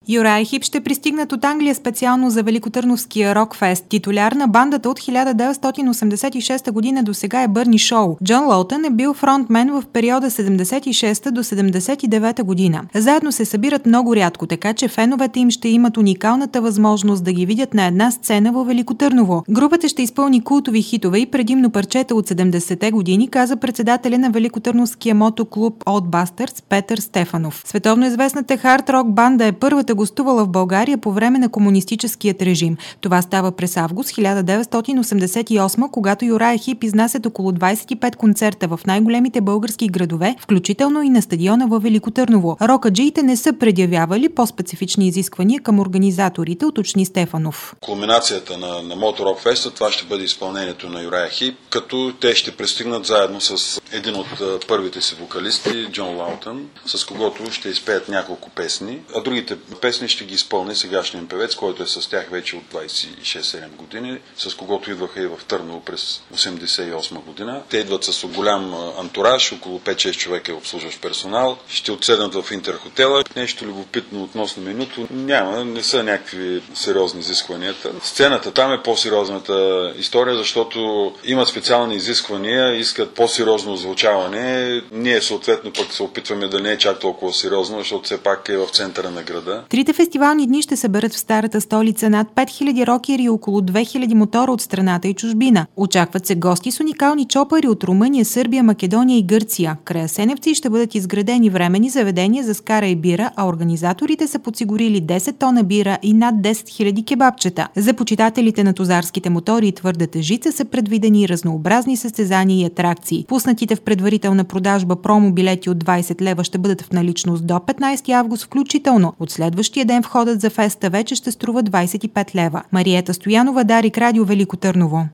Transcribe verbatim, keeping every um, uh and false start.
Юрай и Хип ще пристигнат от Англия специално за Великотърновския рок-фест. Титуляр на бандата от хиляда деветстотин осемдесет и шеста година до сега е Бърни Шоу. Джон Лоутън е бил фронтмен в периода седемдесет и шеста до седемдесет и девета година. Заедно се събират много рядко, така че феновете им ще имат уникалната възможност да ги видят на една сцена във Велико Търново. Групата ще изпълни култови хитове и предимно парчета от седемдесетте години, каза председателя на Великотърновския мотоклуб Oldbusters Петър Стефанов. Световно известната хард-рок банда е първата гостувала в България по време на комунистическият режим. Това става през август хиляда деветстотин осемдесет и осма, когато Юрай и Хип изнасят около двадесет и пет концерта в най-големите български градове, включително и на стадиона във Велико Търново. Рокаджиите не са предявявали по-специфични изисквания към организаторите, уточни Стефанов. Кулминацията на, на Моторок Феста, това ще бъде изпълнението на Юрай и Хип, като те ще пристигнат заедно с един от първите си вокалисти, Джон Лоутън, с когото ще изпеят няколко песни, а другите песни ще ги изпълни сегашният певец, който е с тях вече от двадесет и шест седем години, с когото идваха и в Търново през осемдесет и осма година. Те идват с голям антураж, около пет-шест човека е обслужващ персонал. Ще отседнат в Интерхотела. Нещо любопитно относно менюто няма, не са някакви сериозни изискванията. Сцената там е по-сериозната история, защото имат специални изисквания, искат по-сериозно озвучаване. Ние съответно пък се опитваме да не е чак толкова сериозно, защото все пак е в центъра на града. Трите фестивални дни ще съберат в старата столица над пет хиляди рокери и около две хиляди мотора от страната и чужбина. Очакват се гости с уникални чопъри от Румъния, Сърбия, Македония и Гърция. Край Асеневци ще бъдат изградени временни заведения за скара и бира, а организаторите са подсигурили десет тона бира и над десет хиляди кебабчета. За почитателите на тузарските мотори и твърдата жица са предвидени разнообразни състезания и атракции. Пуснатите в предварителна продажба промо билети от двадесет лева ще бъдат в наличност до петнадесети август включително. От следващия ден входът за феста вече ще струва двадесет и пет лева. Мариета Стоянова, Дарик, Радио Велико Търново.